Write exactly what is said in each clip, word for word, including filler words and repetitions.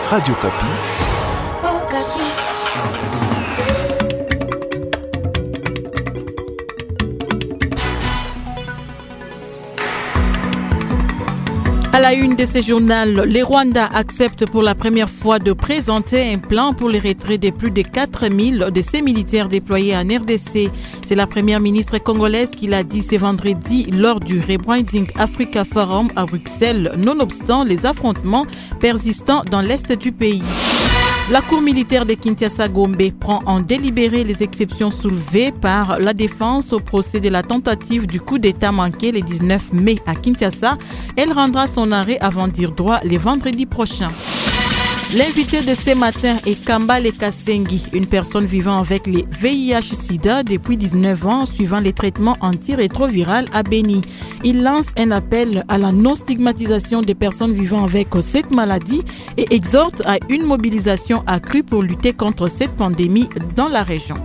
Radio Kapi. À la une de ce journal, les Rwandais acceptent pour la première fois de présenter un plan pour les retraits de plus de quatre mille de ces militaires déployés en R D C. C'est la première ministre congolaise qui l'a dit ce vendredi lors du Rebranding Africa Forum à Bruxelles, nonobstant les affrontements persistants dans l'est du pays. La Cour militaire de Kinshasa-Gombe prend en délibéré les exceptions soulevées par la défense au procès de la tentative du coup d'État manqué le dix-neuf mai à Kinshasa. Elle rendra son arrêt avant dire droit le vendredi prochain. L'invité de ce matin est Kambale Kasengi, une personne vivant avec les V I H sida depuis dix-neuf ans, suivant les traitements antirétroviraux à Beni. Il lance un appel à la non-stigmatisation des personnes vivant avec cette maladie et exhorte à une mobilisation accrue pour lutter contre cette pandémie dans la région.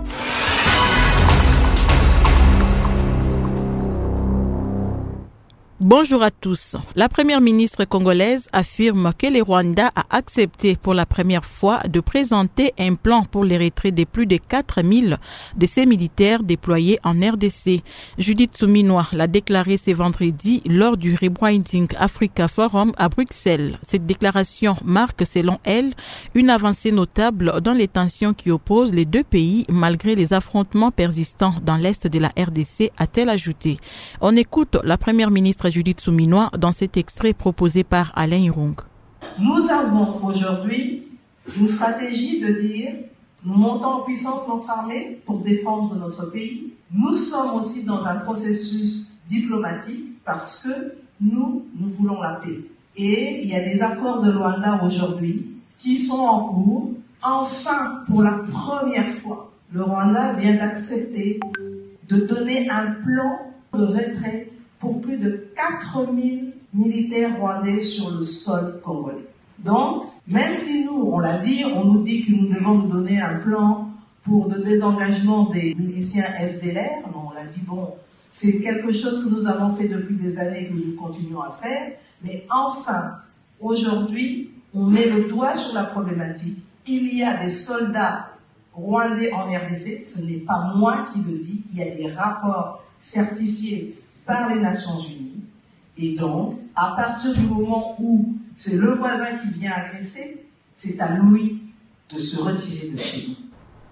Bonjour à tous. La première ministre congolaise affirme que le Rwanda a accepté pour la première fois de présenter un plan pour les retraits de plus de quatre mille de ses militaires déployés en R D C. Judith Suminwa l'a déclaré ce vendredi lors du Rebranding Africa Forum à Bruxelles. Cette déclaration marque, selon elle, une avancée notable dans les tensions qui opposent les deux pays malgré les affrontements persistants dans l'est de la R D C, a-t-elle ajouté. On écoute la première ministre Judith Suminwa dans cet extrait proposé par Alain Irung. Nous avons aujourd'hui une stratégie de dire nous montons en puissance notre armée pour défendre notre pays. Nous sommes aussi dans un processus diplomatique parce que nous, nous voulons la paix. Et il y a des accords de Luanda aujourd'hui qui sont en cours. Enfin, pour la première fois, le Rwanda vient d'accepter de donner un plan de retrait pour plus de quatre mille militaires rwandais sur le sol congolais. Donc, même si nous, on l'a dit, on nous dit que nous devons nous donner un plan pour le désengagement des miliciens F D L R, non, on l'a dit, bon, c'est quelque chose que nous avons fait depuis des années et que nous continuons à faire, mais enfin, aujourd'hui, on met le doigt sur la problématique. Il y a des soldats rwandais en R D C, ce n'est pas moi qui le dis, il y a des rapports certifiés par les Nations Unies. Et donc, à partir du moment où c'est le voisin qui vient agresser, c'est à lui de se retirer de chez nous.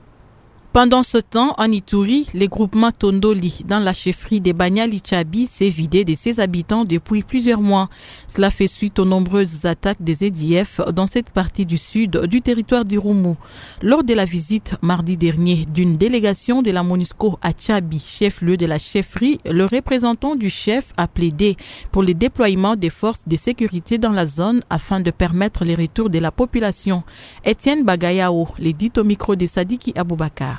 Pendant ce temps, en Ituri, le groupement Tondoli, dans la chefferie de Banyali-Tchabi, s'est vidé de ses habitants depuis plusieurs mois. Cela fait suite aux nombreuses attaques des A D F dans cette partie du sud du territoire d'Irumu. Lors de la visite mardi dernier d'une délégation de la MONUSCO à Tchabi, chef-lieu de la chefferie, le représentant du chef a plaidé pour le déploiement des forces de sécurité dans la zone afin de permettre le retour de la population. Etienne Bagayao, le dit au micro de Sadiki Aboubakar.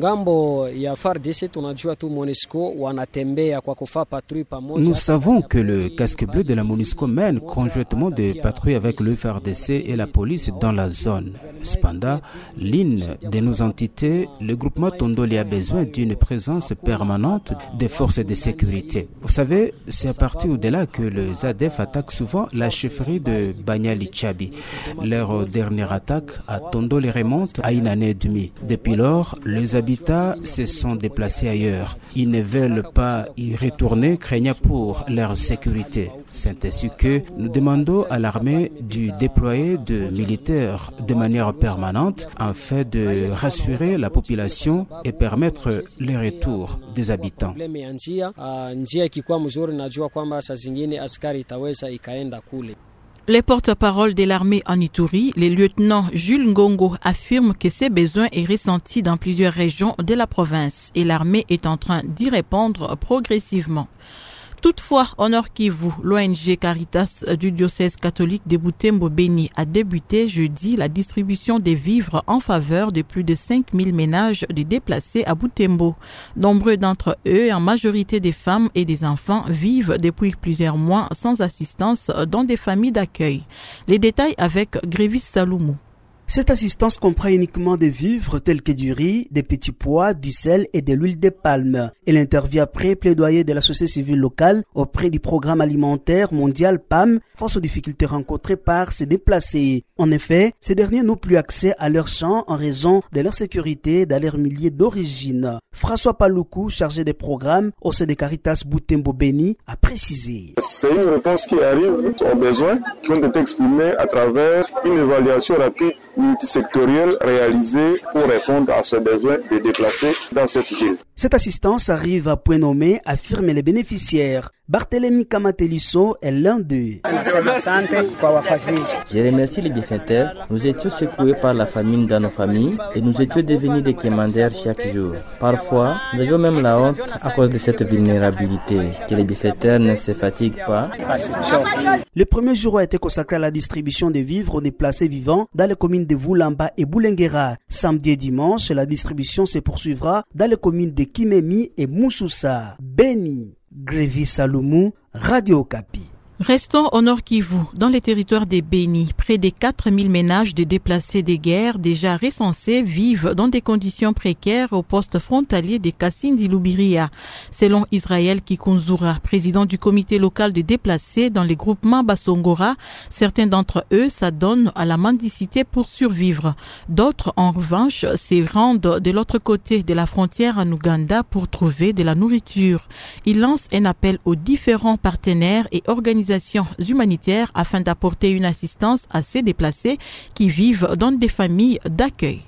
Nous savons que le casque bleu de la MONUSCO mène conjointement des patrouilles avec le F A R D C et la police dans la zone. Cependant, l'une de nos entités, le groupement Tondoli, a besoin d'une présence permanente des forces de sécurité. Vous savez, c'est à partir de là que les A D F attaquent souvent la chefferie de Banyali-Tchabi. Leur dernière attaque à Tondoli remonte à une année et demie. Depuis lors, les habitats se sont déplacés ailleurs. Ils ne veulent pas y retourner, craignant pour leur sécurité. C'est ainsi que nous demandons à l'armée de déployer de militaires de manière permanente afin de rassurer la population et permettre le retour des habitants. Les porte-parole de l'armée en Ituri, le lieutenant Jules Ngongo, affirme que ces besoins est ressenti dans plusieurs régions de la province et l'armée est en train d'y répondre progressivement. Toutefois, au Nord Kivu, l'O N G Caritas du diocèse catholique de Butembo-Beni a débuté jeudi la distribution des vivres en faveur de plus de cinq mille ménages de déplacés à Butembo. Nombreux d'entre eux, en majorité des femmes et des enfants, vivent depuis plusieurs mois sans assistance dans des familles d'accueil. Les détails avec Grévis Saloumou. Cette assistance comprend uniquement des vivres tels que du riz, des petits pois, du sel et de l'huile de palme. Elle intervient après plaidoyer de la société civile locale auprès du programme alimentaire mondial P A M face aux difficultés rencontrées par ces déplacés. En effet, ces derniers n'ont plus accès à leurs champs en raison de leur sécurité dans leur milieu d'origine. François Paloukou, chargé des programmes au sein de Caritas Butembo Beni, a précisé. C'est une réponse qui arrive aux besoins qui ont été exprimés à travers une évaluation rapide multisectorielle réalisée pour répondre à ce besoin de déplacés dans cette ville. Cette assistance arrive à point nommé, affirment les bénéficiaires. Barthélémy Kamatelisso est l'un d'eux. Je remercie les bienfaiteurs. Nous étions secoués par la famine dans nos familles et nous étions devenus des quémandeurs chaque jour. Parfois, nous avions même la honte à cause de cette vulnérabilité, que les bienfaiteurs ne se fatiguent pas. Le premier jour a été consacré à la distribution des vivres aux déplacés vivants dans les communes de Voulamba et Boulenguera. Samedi et dimanche, la distribution se poursuivra dans les communes de Kimemi et Moussoussa. Beni, Grévi Saloumou, Radio Okapi. Restons au Nord Kivu, dans les territoires des Béni. Près de quatre mille ménages de déplacés des guerres déjà recensés vivent dans des conditions précaires au poste frontalier de Kasindi-Lubiria. Selon Israël Kikunzura, président du comité local de déplacés dans les groupements Bassongora, certains d'entre eux s'adonnent à la mendicité pour survivre. D'autres, en revanche, se rendent de l'autre côté de la frontière en Ouganda pour trouver de la nourriture. Il lance un appel aux différents partenaires et organisations humanitaires afin d'apporter une assistance à ces déplacés qui vivent dans des familles d'accueil.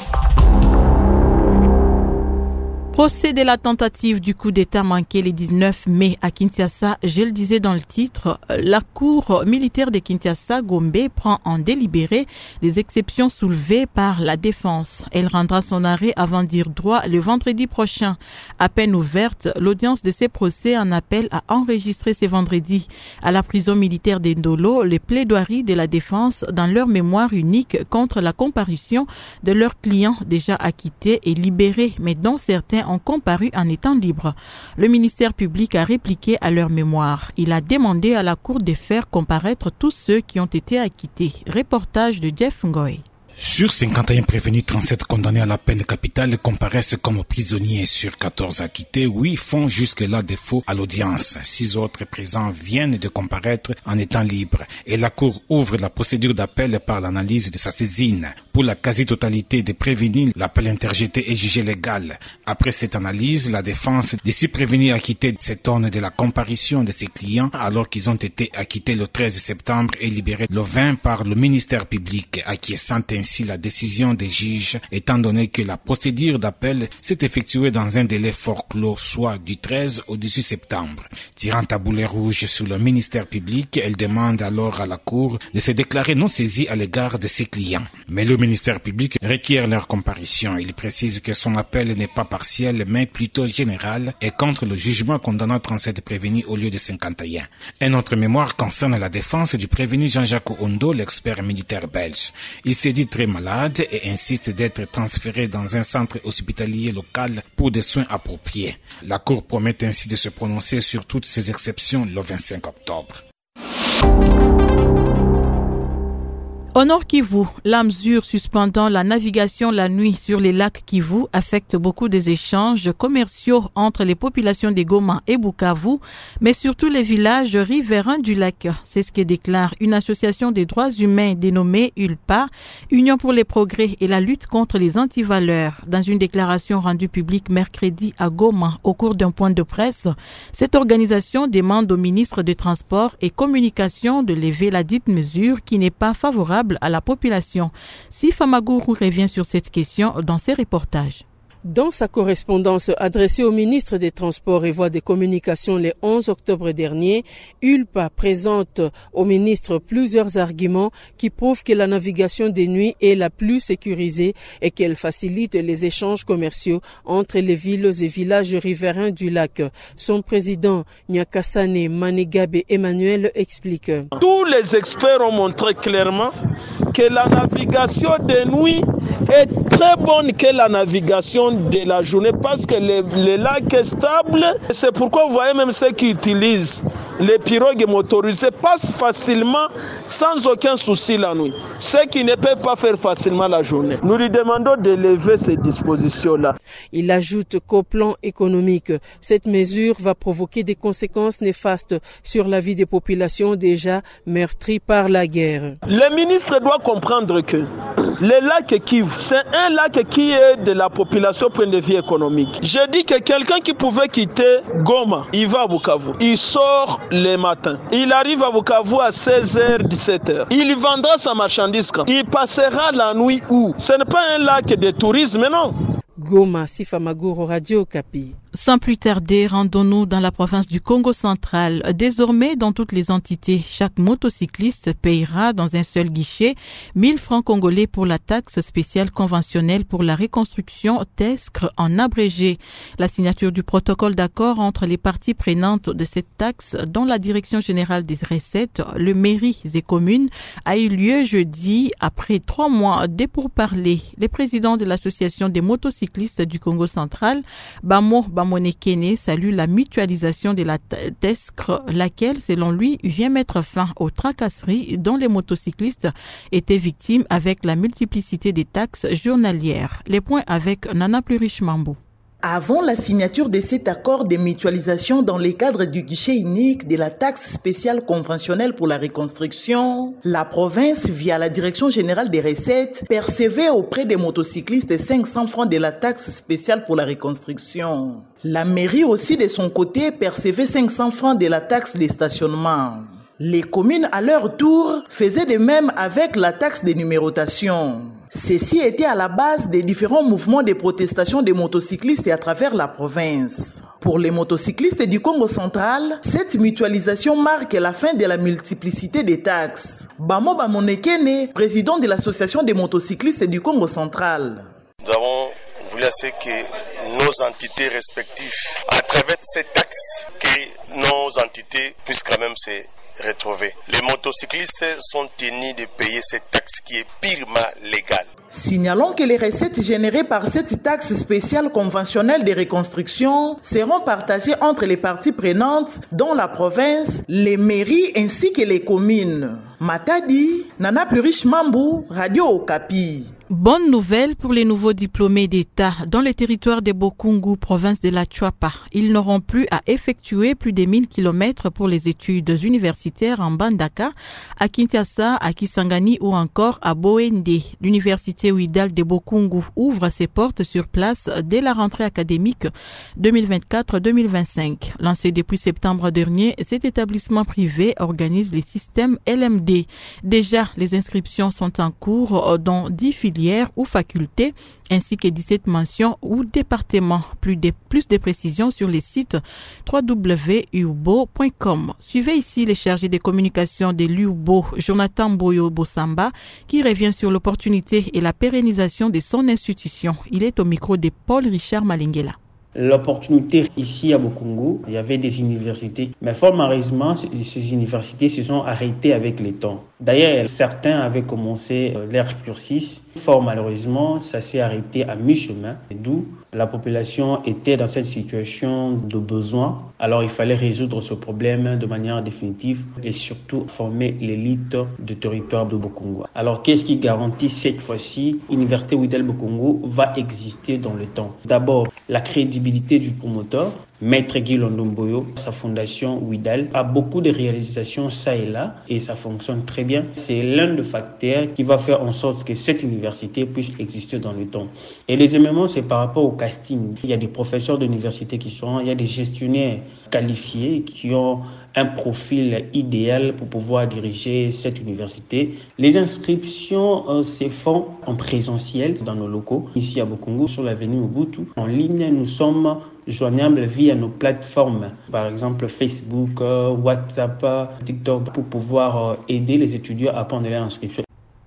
Procès de la tentative du coup d'État manqué le dix-neuf mai à Kinshasa, je le disais dans le titre, la cour militaire de Kinshasa, Gombe, prend en délibéré les exceptions soulevées par la défense. Elle rendra son arrêt avant dire droit le vendredi prochain. À peine ouverte, l'audience de ces procès en appelle à enregistrer ce vendredi à la prison militaire d'Endolo les plaidoiries de la défense dans leur mémoire unique contre la comparution de leurs clients déjà acquittés et libérés, mais dont certains ont comparu en étant libres. Le ministère public a répliqué à leur mémoire. Il a demandé à la Cour de faire comparaître tous ceux qui ont été acquittés. Reportage de Jeff Ngoy. Sur cinquante et un prévenus, trente-sept condamnés à la peine capitale comparaissent comme prisonniers. Sur quatorze acquittés, huit font jusque-là défaut à l'audience. Six autres présents viennent de comparaître en étant libres. Et la Cour ouvre la procédure d'appel par l'analyse de sa saisine. Pour la quasi-totalité des prévenus, l'appel interjeté est jugé légal. Après cette analyse, la défense des six prévenus acquittés s'étonne de la comparution de ses clients alors qu'ils ont été acquittés le treize septembre et libérés le vingt par le ministère public, acquiesçant ainsi la décision des juges, étant donné que la procédure d'appel s'est effectuée dans un délai fort clos, soit du treize au dix-huit septembre. Tirant à boulet rouge sur le ministère public, elle demande alors à la Cour de se déclarer non saisie à l'égard de ses clients. Mais le ministère public requiert leur comparution. Il précise que son appel n'est pas partiel, mais plutôt général et contre le jugement condamnant trente-sept prévenus au lieu de cinquante et un. Un autre mémoire concerne la défense du prévenu Jean-Jacques Ondo, l'expert militaire belge. Il s'est dit très malade et insiste d'être transféré dans un centre hospitalier local pour des soins appropriés. La Cour promet ainsi de se prononcer sur toutes ces exceptions le vingt-cinq octobre. Au Nord Kivu, la mesure suspendant la navigation la nuit sur les lacs Kivu affecte beaucoup des échanges commerciaux entre les populations de Goma et Bukavu, mais surtout les villages riverains du lac. C'est ce que déclare une association des droits humains dénommée U L P A, Union pour les progrès et la lutte contre les antivaleurs. Dans une déclaration rendue publique mercredi à Goma au cours d'un point de presse, cette organisation demande au ministre des Transports et Communications de lever la dite mesure qui n'est pas favorable à la population. Sifa Maguru revient sur cette question dans ses reportages. Dans sa correspondance adressée au ministre des Transports et Voies de Communication le onze octobre dernier, U L P A présente au ministre plusieurs arguments qui prouvent que la navigation des nuits est la plus sécurisée et qu'elle facilite les échanges commerciaux entre les villes et villages riverains du lac. Son président, Nyakasane Manigabe Emmanuel, explique. Tous les experts ont montré clairement que la navigation de nuit est très bonne que la navigation de la journée parce que le, le lac est stable. C'est pourquoi vous voyez même ceux qui utilisent les pirogues motorisées passent facilement sans aucun souci la nuit. Ceux qui ne peuvent pas faire facilement la journée. Nous lui demandons de lever ces dispositions-là. Il ajoute qu'au plan économique, cette mesure va provoquer des conséquences néfastes sur la vie des populations déjà meurtries par la guerre. Le ministre doit comprendre que le lac Kivu, c'est un lac qui est de la population point de vue économique. Je dis que quelqu'un qui pouvait quitter Goma, il va à Bukavu. Il sort le matin. Il arrive à Bukavu à seize heures, dix-sept heures. Il vendra sa marchandise quand? Il passera la nuit où? Ce n'est pas un lac de tourisme, non. Goma, Sifa Maguro, Radio Okapi. Sans plus tarder, rendons-nous dans la province du Congo central. Désormais, dans toutes les entités, chaque motocycliste payera dans un seul guichet mille francs congolais pour la taxe spéciale conventionnelle pour la reconstruction T E S C R en abrégé. La signature du protocole d'accord entre les parties prenantes de cette taxe, dont la Direction générale des recettes, le mairie et communes, a eu lieu jeudi après trois mois de pourparlers. Les présidents de l'association des motocyclistes du Congo central, Bamo Bamonekene, salue la mutualisation de la T E S C R, laquelle, selon lui, vient mettre fin aux tracasseries dont les motocyclistes étaient victimes avec la multiplicité des taxes journalières. Les points avec Nana Plurish Mambo. Avant la signature de cet accord de mutualisation dans le cadre du guichet unique de la taxe spéciale conventionnelle pour la reconstruction, la province, via la Direction générale des recettes, percevait auprès des motocyclistes cinq cents francs de la taxe spéciale pour la reconstruction. La mairie aussi, de son côté, percevait cinq cents francs de la taxe de stationnement. Les communes, à leur tour, faisaient de même avec la taxe de numérotation. Ceci était à la base des différents mouvements de protestation des motocyclistes à travers la province. Pour les motocyclistes du Congo central, cette mutualisation marque la fin de la multiplicité des taxes. Bamo Bamonekene, président de l'association des motocyclistes du Congo central. Nous avons voulu que nos entités respectives, à travers cette taxe, que nos entités puissent quand même se retrouver. Les motocyclistes sont tenus de payer cette taxe qui est purement légale. Signalons que les recettes générées par cette taxe spéciale conventionnelle de reconstruction seront partagées entre les parties prenantes, dont la province, les mairies ainsi que les communes. Matadi, Nana Plurish Mambo, Radio Okapi. Bonne nouvelle pour les nouveaux diplômés d'État dans le territoire de Bokungu, province de la Chuapa. Ils n'auront plus à effectuer plus de mille kilomètres pour les études universitaires en Bandaka, à Kinshasa, à Kisangani ou encore à Boende. L'université Ouidal de Bokungu ouvre ses portes sur place dès la rentrée académique deux mille vingt-quatre deux mille vingt-cinq. Lancé depuis septembre dernier, cet établissement privé organise les systèmes L M D. Déjà, les inscriptions sont en cours dans dix filières ou facultés, ainsi que dix-sept mentions ou départements. Plus de, plus de précisions sur les sites w w w point u b o point com. Suivez ici les chargés des communications de l'U B O, Jonathan Boyo Bosamba, qui revient sur l'opportunité et la pérennisation de son institution. Il est au micro de Paul Richard Malingela. L'opportunité ici à Bokungu, il y avait des universités, mais fort malheureusement, ces universités se sont arrêtées avec le temps. D'ailleurs, certains avaient commencé leur cursus. Fort malheureusement, ça s'est arrêté à mi-chemin, d'où la population était dans cette situation de besoin. Alors, il fallait résoudre ce problème de manière définitive et surtout former l'élite du territoire de Bokungu. Alors, qu'est-ce qui garantit cette fois-ci l'université Ouidal Bokungu va exister dans le temps? D'abord, la crédibilité du promoteur, Maître Guy Londomboyo, sa fondation Ouidal, a beaucoup de réalisations ça et là et ça fonctionne très bien. C'est l'un des facteurs qui va faire en sorte que cette université puisse exister dans le temps. Et les éléments, c'est par rapport au casting. Il y a des professeurs d'université qui sont, il y a des gestionnaires qualifiés qui ont un profil idéal pour pouvoir diriger cette université. Les inscriptions euh, se font en présentiel dans nos locaux, ici à Bokungu, sur l'avenue Mobutu. En ligne, nous sommes joignables via nos plateformes, par exemple Facebook, euh, WhatsApp, TikTok, pour pouvoir euh, aider les étudiants à prendre leur inscription.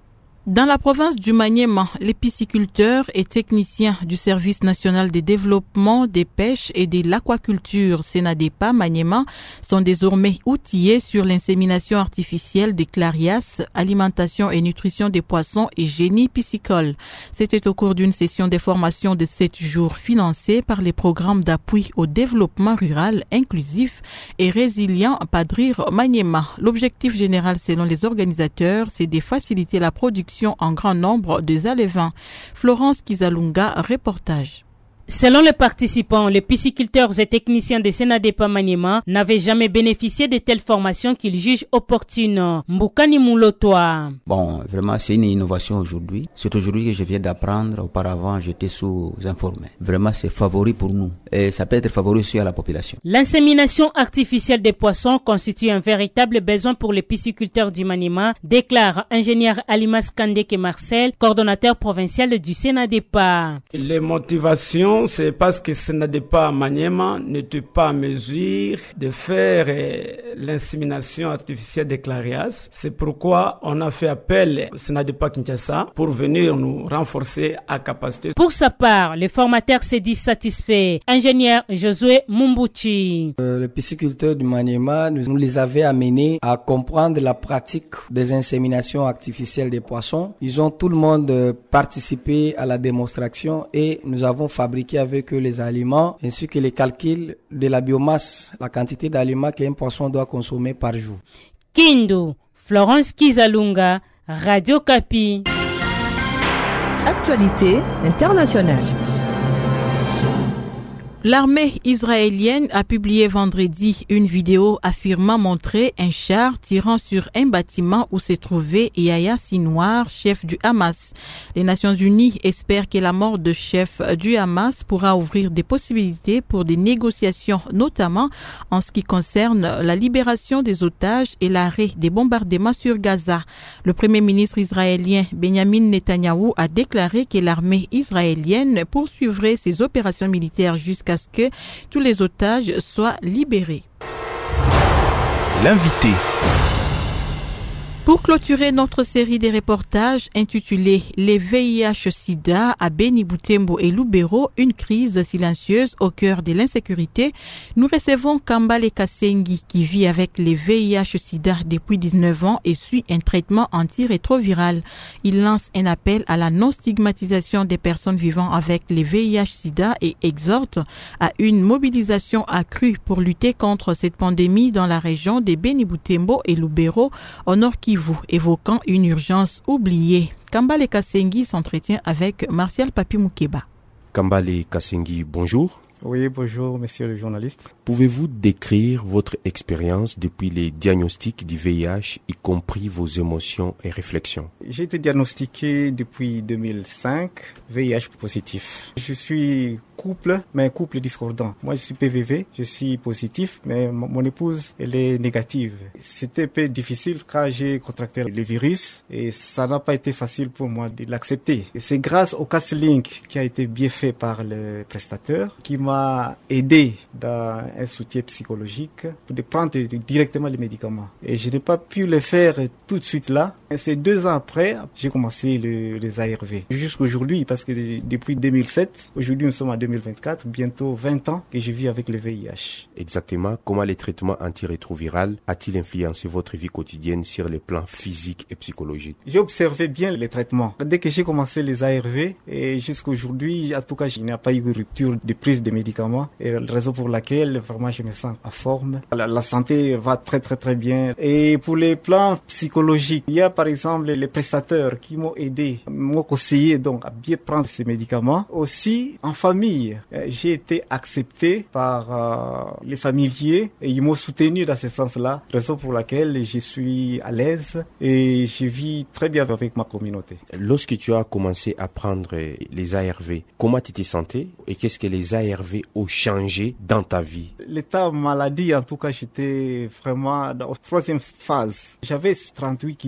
Dans la province du Maniema, les pisciculteurs et techniciens du Service national de développement des pêches et de l'aquaculture Senadepa Maniema sont désormais outillés sur l'insémination artificielle des clarias, alimentation et nutrition des poissons et génie piscicole. C'était au cours d'une session de formation de sept jours financée par les programmes d'appui au développement rural inclusif et résilient Padrir Maniema. L'objectif général selon les organisateurs, c'est de faciliter la production en grand nombre des alevins. Florence Kizalunga, reportage. Selon les participants, les pisciculteurs et techniciens de Senadepa Maniema n'avaient jamais bénéficié de telles formations qu'ils jugent opportunes. Mbukani Moulotoa. Bon, vraiment, c'est une innovation aujourd'hui. C'est aujourd'hui que je viens d'apprendre. Auparavant, j'étais sous-informé. Vraiment, c'est favori pour nous. Et ça peut être favori aussi à la population. L'insémination artificielle des poissons constitue un véritable besoin pour les pisciculteurs du Maniema, déclare ingénieur Alimas Kandeke Marcel, coordonnateur provincial du Senadepa. Les motivations, c'est parce que Senadepa Maniema n'était pas en mesure de faire euh, l'insémination artificielle des clarias. C'est pourquoi on a fait appel au Senadepa Kinshasa pour venir nous renforcer à capacité. Pour sa part, les formateurs se disent satisfaits. Ingénieur Josué Mumbuchi. Euh, les pisciculteurs du Maniema nous, nous les avaient amenés à comprendre la pratique des inséminations artificielles des poissons. Ils ont tout le monde euh, participé à la démonstration et nous avons fabriqué avec eux les aliments ainsi que les calculs de la biomasse, la quantité d'aliments qu'un poisson doit consommer par jour. Kindu, Florence Kizalunga, Radio Kapi. Actualité internationale. L'armée israélienne a publié vendredi une vidéo affirmant montrer un char tirant sur un bâtiment où se trouvait Yahya Sinwar, chef du Hamas. Les Nations Unies espèrent que la mort de chef du Hamas pourra ouvrir des possibilités pour des négociations, notamment en ce qui concerne la libération des otages et l'arrêt des bombardements sur Gaza. Le premier ministre israélien Benjamin Netanyahou a déclaré que l'armée israélienne poursuivrait ses opérations militaires jusqu'à ce que tous les otages soient libérés. L'invité. Pour clôturer notre série de reportages intitulée « Les V I H-Sida à Beni Butembo et Lubero, une crise silencieuse au cœur de l'insécurité », nous recevons Kambale Kasengi qui vit avec les V I H-Sida depuis dix-neuf ans et suit un traitement antirétroviral. Il lance un appel à la non-stigmatisation des personnes vivant avec les V I H-Sida et exhorte à une mobilisation accrue pour lutter contre cette pandémie dans la région de Beni Butembo et Lubero au Nord Kivu, évoquant une urgence oubliée. Kambale Kasengi s'entretient avec Martial Papi Moukeba. Kambale Kasengi, bonjour. Oui, bonjour, monsieur le journaliste. Pouvez-vous décrire votre expérience depuis les diagnostics du V I H, y compris vos émotions et réflexions? J'ai été diagnostiqué depuis deux mille cinq, V I H positif. Je suis couple, mais un couple discordant. Moi, je suis P V V, je suis positif, mais mon épouse, elle est négative. C'était un peu difficile quand j'ai contracté le virus et ça n'a pas été facile pour moi de l'accepter. Et c'est grâce au CastLink qui a été bien fait par le prestataire qui m'a aidé dans un soutien psychologique pour de prendre directement les médicaments. Et je n'ai pas pu le faire tout de suite là. Et c'est deux ans après, j'ai commencé le, les A R V. Jusqu'aujourd'hui, parce que depuis deux mille sept, aujourd'hui nous sommes en deux mille vingt-quatre, bientôt vingt ans que je vis avec le V I H. Exactement. Comment le traitement antirétroviral a-t-il influencé votre vie quotidienne sur les plans physiques et psychologiques? J'ai observé bien les traitements. Dès que j'ai commencé les A R V, et jusqu'aujourd'hui, en tout cas, il n'y a pas eu de rupture de prise de médicaments. Et la raison pour laquelle, vraiment, je me sens en forme. La, la santé va très, très, très bien. Et pour les plans psychologiques, il y a par exemple les prestataires qui m'ont aidé, m'ont conseillé donc à bien prendre ces médicaments. Aussi, en famille, j'ai été accepté par euh, les familiers et ils m'ont soutenu dans ce sens-là, raison pour laquelle je suis à l'aise et je vis très bien avec ma communauté. Lorsque tu as commencé à prendre les A R V, comment tu te sentais et qu'est-ce que les A R V ont changé dans ta vie? L'état maladie, en tout cas, j'étais vraiment dans la troisième phase. J'avais trente-huit kilos.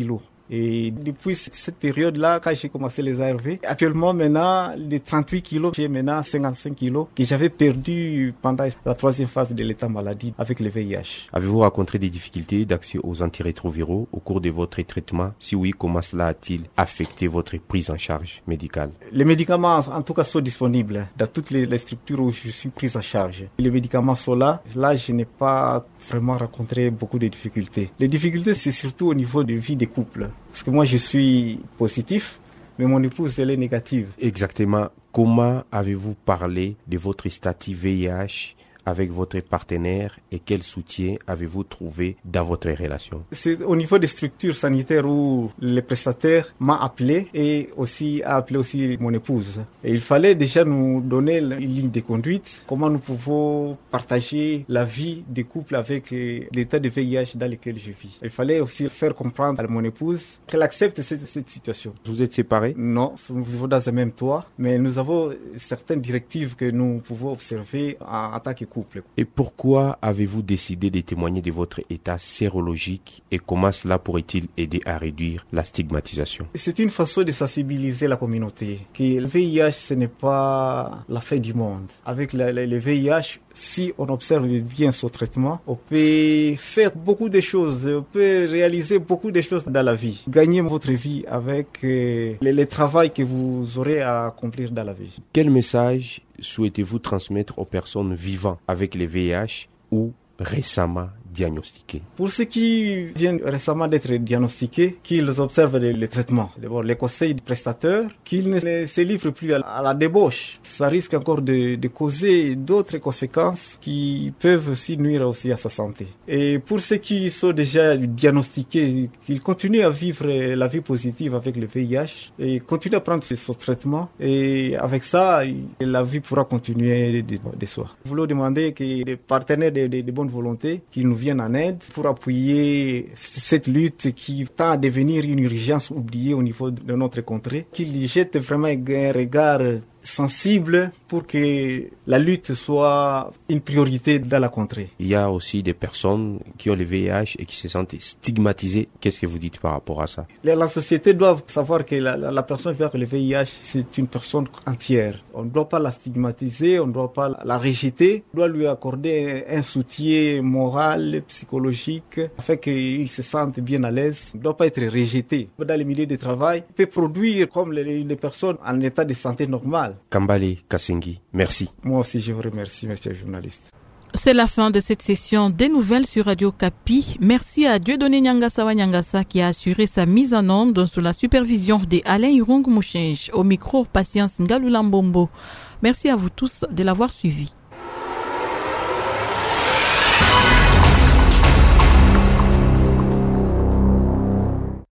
Et depuis cette période-là, quand j'ai commencé les A R V, actuellement maintenant, les trente-huit kilos, j'ai maintenant cinquante-cinq kilos que j'avais perdu pendant la troisième phase de l'état maladie avec le V I H. Avez-vous rencontré des difficultés d'accès aux antirétroviraux au cours de votre traitement? Si oui, comment cela a-t-il affecté votre prise en charge médicale? Les médicaments, en tout cas, sont disponibles dans toutes les, les structures où je suis prise en charge. Les médicaments sont là. Là, je n'ai pas vraiment rencontré beaucoup de difficultés. Les difficultés, c'est surtout au niveau de vie des couples. Parce que moi, je suis positif, mais mon épouse, elle est négative. Exactement. Comment avez-vous parlé de votre statut V I H avec votre partenaire et quel soutien avez-vous trouvé dans votre relation? C'est au niveau des structures sanitaires où le prestataire m'a appelé et aussi a appelé aussi mon épouse. Et il fallait déjà nous donner une ligne de conduite, comment nous pouvons partager la vie des couples avec l'état de V I H dans lequel je vis. Il fallait aussi faire comprendre à mon épouse qu'elle accepte cette, cette situation. Vous êtes séparés? Non, nous vivons dans un même toit, mais nous avons certaines directives que nous pouvons observer en, en tant que couple. Et pourquoi avez-vous décidé de témoigner de votre état sérologique et comment cela pourrait-il aider à réduire la stigmatisation? C'est une façon de sensibiliser la communauté que le V I H, ce n'est pas la fin du monde. Avec le, le, le V I H, si on observe bien son traitement, on peut faire beaucoup de choses, on peut réaliser beaucoup de choses dans la vie. Gagner votre vie avec euh, le, le travail que vous aurez à accomplir dans la vie. Quel message souhaitez-vous transmettre aux personnes vivant avec le V I H ou récemment diagnostiqués? Pour ceux qui viennent récemment d'être diagnostiqués, qu'ils observent le, le traitement. D'abord, les conseils du prestataire, qu'ils ne se livrent plus à la, à la débauche. Ça risque encore de, de causer d'autres conséquences qui peuvent aussi nuire aussi à sa santé. Et pour ceux qui sont déjà diagnostiqués, qu'ils continuent à vivre la vie positive avec le V I H et continuent à prendre son traitement. Et avec ça, la vie pourra continuer de, de soi. Nous voulons demander que les partenaires de, de, de bonne volonté, qu'ils nous viennent en aide pour appuyer cette lutte qui tend à devenir une urgence oubliée au niveau de notre contrée, qu'ils jettent vraiment un regard sensible pour que la lutte soit une priorité dans la contrée. Il y a aussi des personnes qui ont le V I H et qui se sentent stigmatisées. Qu'est-ce que vous dites par rapport à ça? La société doit savoir que la, la, la personne qui a le V I H, c'est une personne entière. On ne doit pas la stigmatiser, on ne doit pas la rejeter. On doit lui accorder un soutien moral, psychologique, afin qu'il se sente bien à l'aise. Il ne doit pas être rejeté. Dans les milieux de travail, il peut produire comme les, les personnes en état de santé normal. Kambale Kasengi, merci. Moi aussi, je vous remercie, monsieur le journaliste. C'est la fin de cette session des nouvelles sur Radio Kapi. Merci à Dieudonné Nyangasa Nyangasa qui a assuré sa mise en onde sous la supervision de Alain Irung Mouchenj. Au micro, Patience Ngalulambombo. Merci à vous tous de l'avoir suivi.